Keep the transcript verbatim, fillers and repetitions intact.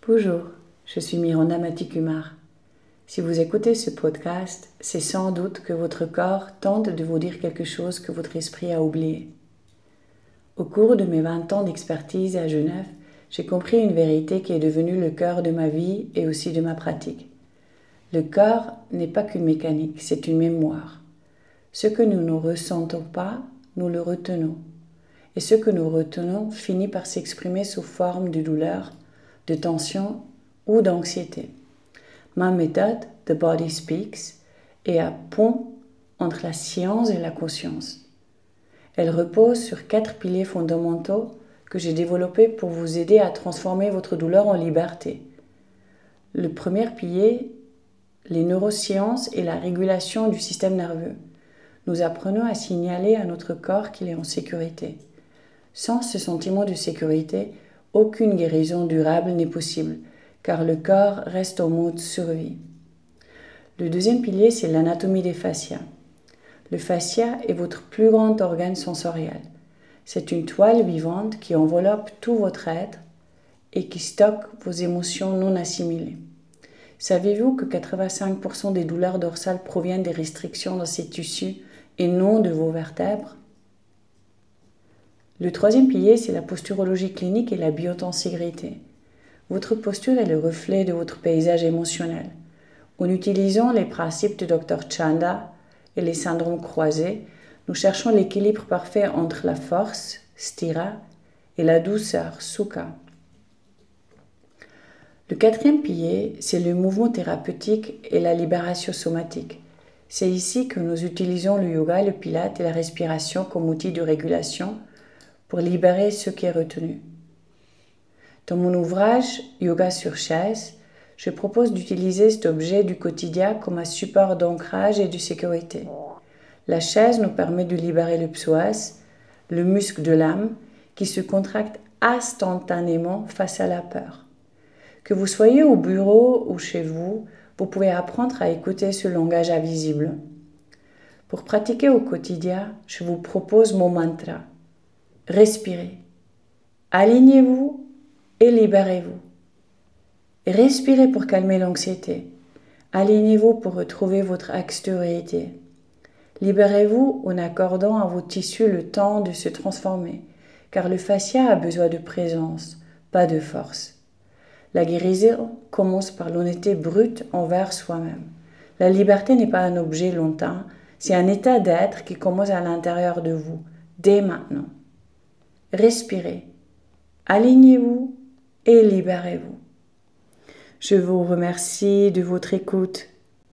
Bonjour, je suis Miranda Matikumar. Si vous écoutez ce podcast, c'est sans doute que votre corps tente de vous dire quelque chose que votre esprit a oublié. Au cours de mes vingt ans d'expertise à Genève, j'ai compris une vérité qui est devenue le cœur de ma vie et aussi de ma pratique. Le corps n'est pas qu'une mécanique, c'est une mémoire. Ce que nous ne ressentons pas, nous le retenons. Et ce que nous retenons finit par s'exprimer sous forme de douleur, de tension ou d'anxiété. Ma méthode, The Body Speaks, est un pont entre la science et la conscience. Elle repose sur quatre piliers fondamentaux que j'ai développés pour vous aider à transformer votre douleur en liberté. Le premier pilier, les neurosciences et la régulation du système nerveux. Nous apprenons à signaler à notre corps qu'il est en sécurité. Sans ce sentiment de sécurité, aucune guérison durable n'est possible, car le corps reste en mode survie. Le deuxième pilier, c'est l'anatomie des fascias. Le fascia est votre plus grand organe sensoriel. C'est une toile vivante qui enveloppe tout votre être et qui stocke vos émotions non assimilées. Savez-vous que quatre-vingt-cinq pour cent des douleurs dorsales proviennent des restrictions dans ces tissus et non de vos vertèbres? Le troisième pilier, c'est la posturologie clinique et la biotenségrité. Votre posture est le reflet de votre paysage émotionnel. En utilisant les principes du docteur Chanda et les syndromes croisés, nous cherchons l'équilibre parfait entre la force, stira, et la douceur, sukha. Le quatrième pilier, c'est le mouvement thérapeutique et la libération somatique. C'est ici que nous utilisons le yoga, le pilate et la respiration comme outil de régulation pour libérer ce qui est retenu. Dans mon ouvrage « Yoga sur chaise », je propose d'utiliser cet objet du quotidien comme un support d'ancrage et de sécurité. La chaise nous permet de libérer le psoas, le muscle de l'âme, qui se contracte instantanément face à la peur. Que vous soyez au bureau ou chez vous, vous pouvez apprendre à écouter ce langage invisible. Pour pratiquer au quotidien, je vous propose mon mantra. Respirez, alignez-vous et libérez-vous. Respirez pour calmer l'anxiété. Alignez-vous pour retrouver votre extériorité. Libérez-vous en accordant à vos tissus le temps de se transformer, car le fascia a besoin de présence, pas de force. La guérison commence par l'honnêteté brute envers soi-même. La liberté n'est pas un objet lointain, c'est un état d'être qui commence à l'intérieur de vous, dès maintenant. Respirez, alignez-vous et libérez-vous. Je vous remercie de votre écoute.